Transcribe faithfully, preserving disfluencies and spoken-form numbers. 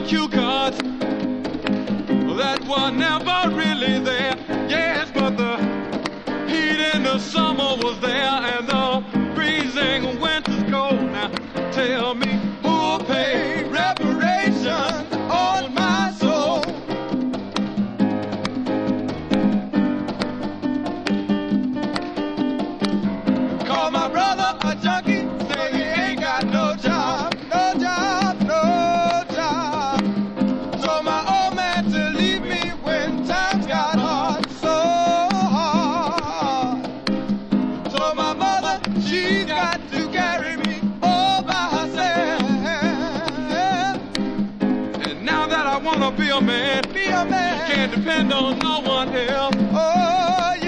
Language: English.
cue cards that were never really there. Yes, but the heat in the summer was there, and the freezing winter's cold. Now tell me, who'll pay reparations on my soul? Call my brother a junkie, say he ain't got no job, no job, no job. Told my old man to leave me when times got hard, so hard. Told my mother she's got to carry me all by herself. And now that I wanna be a man, be a man, can't depend on no one else. Oh, yeah.